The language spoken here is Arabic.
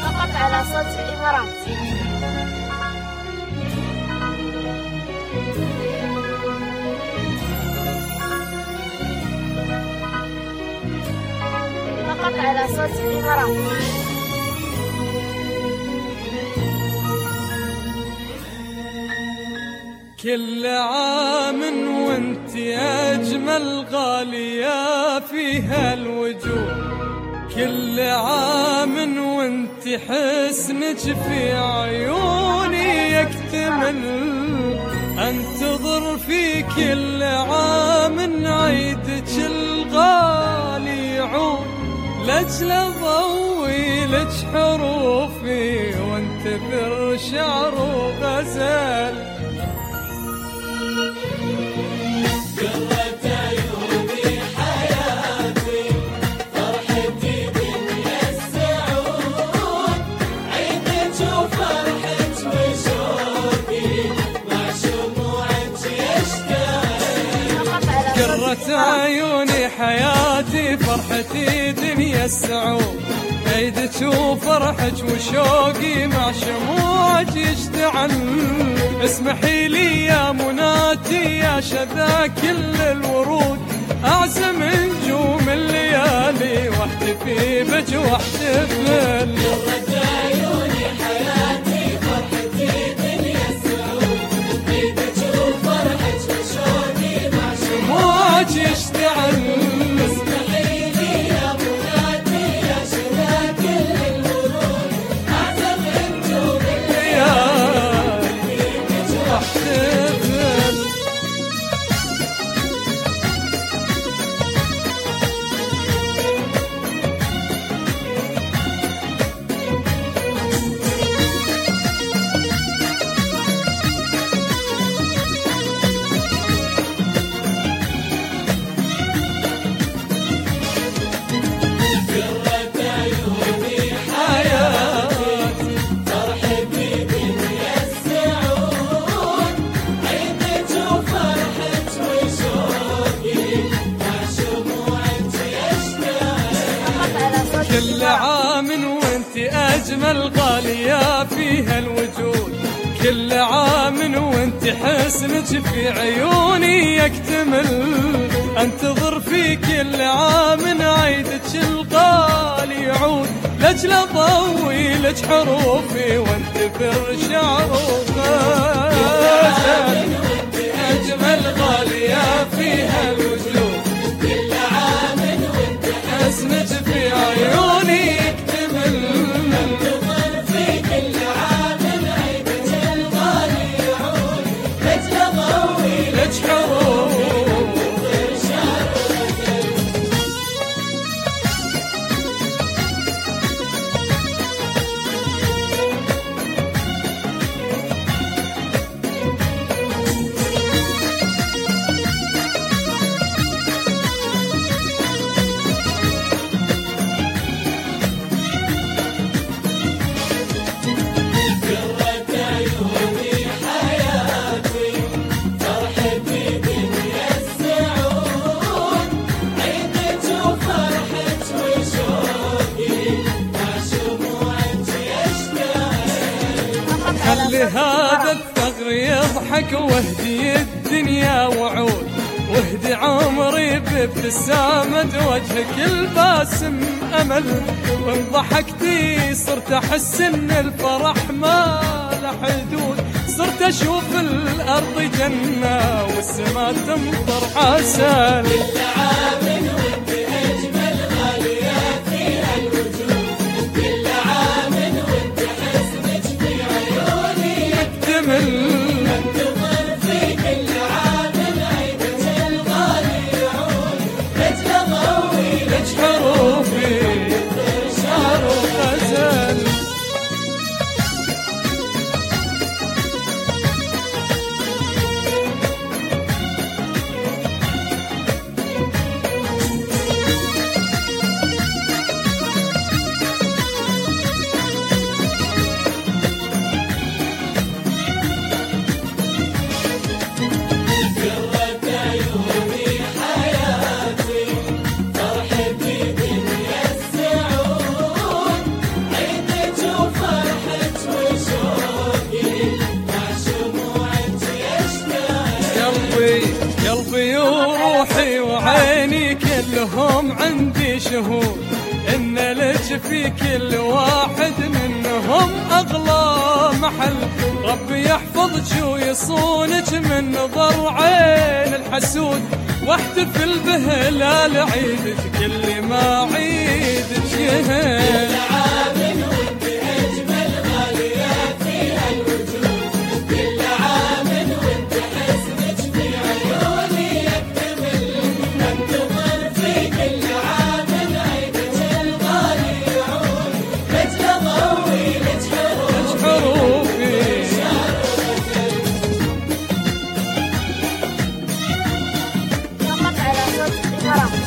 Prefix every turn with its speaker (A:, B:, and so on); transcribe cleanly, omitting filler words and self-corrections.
A: فقط على صوت الإمارات. فقط على صوت الإمارات.
B: كل عام وانت أجمل غالية في هالوجود، كل عام وانت حسنك في عيوني يكتمل، انتظر في كل عام عيدك الغالي يعود، لأجل أضوي لك حروفي وانتثر شعر وغزل. قرة عيوني حياتي فرحتي دنيا السعود، عيدك وفرحك وشوقي مع شموعك يشتعل، اسمحي لي يا مناتي يا شذا كل الورود، أعزم نجوم الليالي واحتفي بك واحتفل.
C: قرة عيوني حياتي فرحتي دنيا السعود، عيدك وفرحك وشوقي مع شموعك
B: يشتعل،
C: اسمحي لي يا مناتي يا شذا كل الورود، أعزم نجوم الليالي
B: واحتفل. كل عام وانت أجمل غالية في هالوجود، كل عام وانت حسنك في عيوني يكتمل، انتظر في كل عام عيدك الغالي يعود، لأجل أضوي لك حروفي وانتثر شعر وغزل. أجمل غالية في هالوجود،
C: كل عام وانت
B: حسنك في عيوني يكتمل،
C: انتظر في كل عام عيدك الغالي يعود، لأجل أضوي
B: لك حروف
C: شعر وغزل.
B: خلي هذا الثغر يضحك واهدي الدنيا وعود، واهدي عمري بابتسامة وجهك الباسم أمل، وان ضحكتي صرت أحس إن الفرح ما له حدود، صرت أشوف الأرض جنة والسما تمطر عسل.
C: كل عام وانت أجمل غالية في هالوجود، كل عام وانت حسنك في عيوني
B: يكتمل،
C: انتظر في كل عام عيدك الغالي يعود، لأجل أضوي
B: لك حروفي شعر وغزل. كلهم عندي شهود إن لك في كل واحد منهم أغلى محل. ربي يحفظك ويصونك من نظر عين الحسود، واحتفل بهلال عيدك كل ما عيدك
C: كل عام وانت أجمل غالية فيها الوجود، كل عام وانت حسنك في عيوني يكتمل، ننتظر في كل عام عيدك الغالي يعود، لجل ضوي لج
B: حروفي.
A: محمد على صوت الإمارات.